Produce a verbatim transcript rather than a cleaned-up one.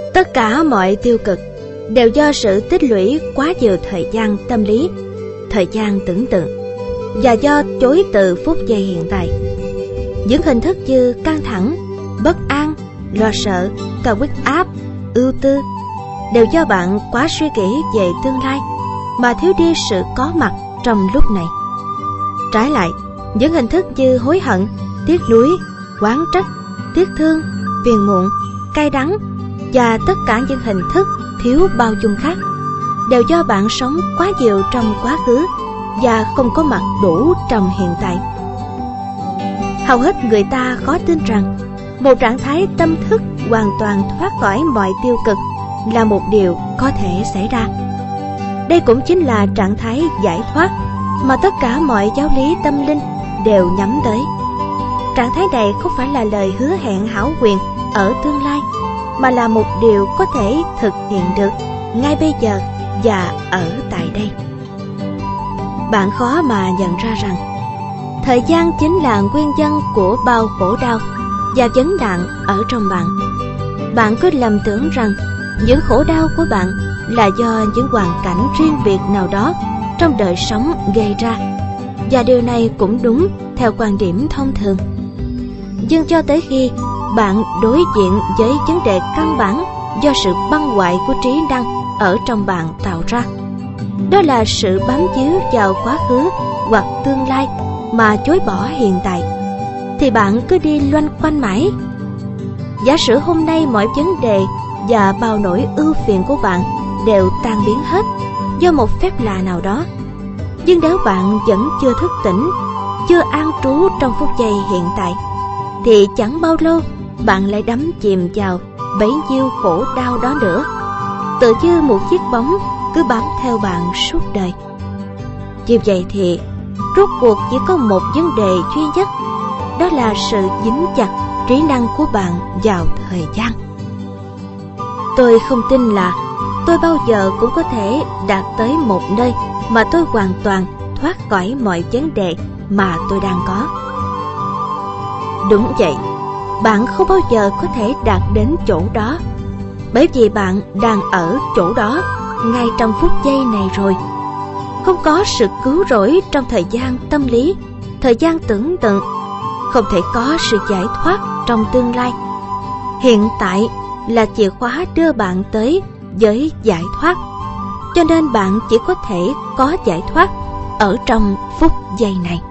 Tất cả mọi tiêu cực đều do sự tích lũy quá nhiều thời gian tâm lý, thời gian tưởng tượng, và do chối từ phút giây hiện tại. Những hình thức như căng thẳng, bất an, lo sợ, cao huyết áp, ưu tư đều do bạn quá suy nghĩ về tương lai mà thiếu đi sự có mặt trong lúc này. Trái lại, những hình thức như hối hận, tiếc nuối, oán trách, tiếc thương, phiền muộn, cay đắng và tất cả những hình thức thiếu bao dung khác đều do bạn sống quá nhiều trong quá khứ và không có mặt đủ trong hiện tại. Hầu hết người ta khó tin rằng một trạng thái tâm thức hoàn toàn thoát khỏi mọi tiêu cực là một điều có thể xảy ra. Đây cũng chính là trạng thái giải thoát mà tất cả mọi giáo lý tâm linh đều nhắm tới. Trạng thái này không phải là lời hứa hẹn hão huyền ở tương lai, mà là một điều có thể thực hiện được ngay bây giờ và ở tại đây. Bạn khó mà nhận ra rằng thời gian chính là nguyên nhân của bao khổ đau và vấn nạn ở trong bạn. Bạn cứ lầm tưởng rằng những khổ đau của bạn là do những hoàn cảnh riêng biệt nào đó trong đời sống gây ra, và điều này cũng đúng theo quan điểm thông thường. Nhưng cho tới khi bạn đối diện với vấn đề căn bản do sự băng hoại của trí năng ở trong bạn tạo ra, đó là sự bám víu vào quá khứ hoặc tương lai mà chối bỏ hiện tại, thì bạn cứ đi loanh quanh mãi. Giả sử hôm nay mọi vấn đề và bao nỗi ưu phiền của bạn đều tan biến hết do một phép lạ nào đó, nhưng nếu bạn vẫn chưa thức tỉnh, chưa an trú trong phút giây hiện tại, thì chẳng bao lâu bạn lại đắm chìm vào bấy nhiêu khổ đau đó nữa, tự như một chiếc bóng cứ bám theo bạn suốt đời. Như vậy thì rốt cuộc chỉ có một vấn đề duy nhất, đó là sự dính chặt trí năng của bạn vào thời gian. Tôi không tin là tôi bao giờ cũng có thể đạt tới một nơi mà tôi hoàn toàn thoát khỏi mọi vấn đề mà tôi đang có. Đúng vậy, bạn không bao giờ có thể đạt đến chỗ đó, bởi vì bạn đang ở chỗ đó ngay trong phút giây này rồi. Không có sự cứu rỗi trong thời gian tâm lý, thời gian tưởng tượng, không thể có sự giải thoát trong tương lai. Hiện tại là chìa khóa đưa bạn tới với giải thoát, cho nên bạn chỉ có thể có giải thoát ở trong phút giây này.